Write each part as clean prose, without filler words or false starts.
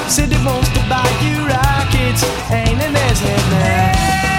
Said he wants to buy you rockets, ain't in his head now.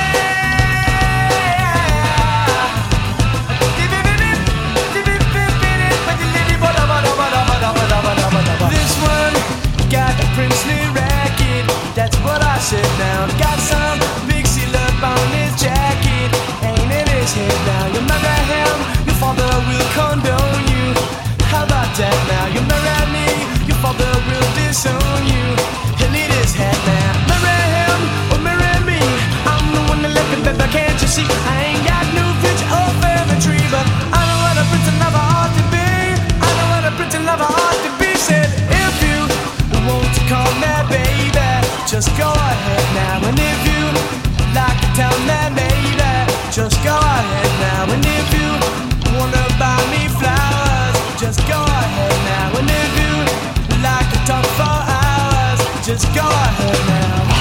This one got a princely racket, that's what I said now. Got some big seal up on his jacket, ain't in his head now. You marry him, your father will condone you. How about that now? You marry me, your father will disown you. He'll eat his head now. Marry him or marry me, I'm the one that left him, baby, can't you see? I ain't got no future or family tree, but I know what a prince and lover ought to be. I know what a prince and lover ought to be. Said if you want to call me baby, just go ahead now. And if you like to tell me baby, just go ahead now. And if you wanna buy me flowers, just go ahead now. And if you like to talk for hours, just go ahead now.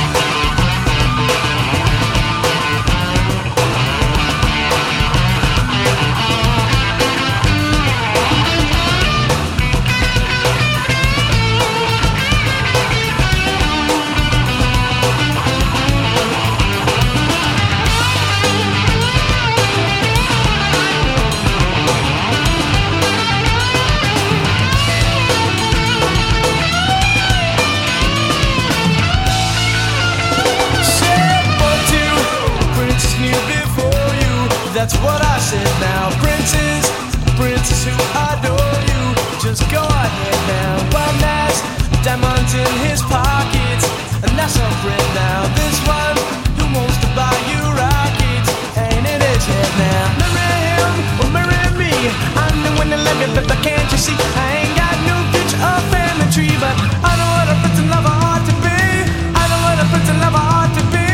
That's what I said now. Princes who adore you, just go ahead now. One has diamonds in his pockets, and that's a friend now. This one who wants to buy you rockets, ain't in his head now. Marry him or marry me, I'm the one that love you, but can't you see? I ain't got no future or family tree, but I know what a prince and lover ought to be. I know what a prince and lover ought to be.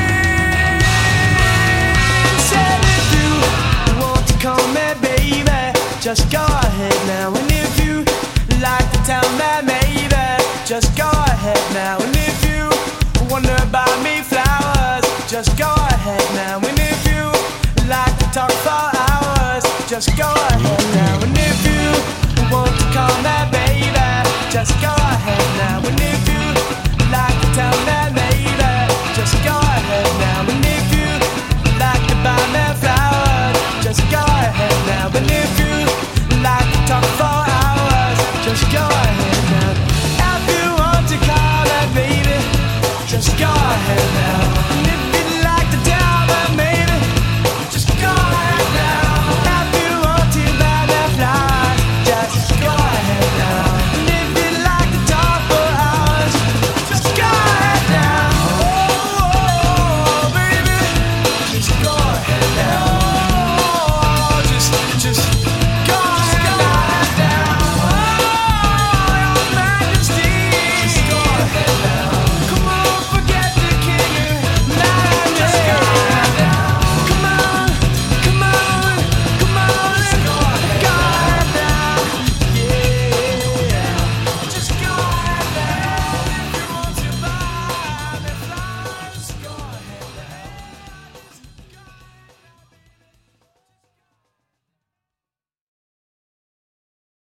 Call me baby, just go ahead now. And if you like to tell me maybe, just go ahead now. And if you wanna buy me flowers, just go ahead now. And if you like to talk for hours, just go ahead now.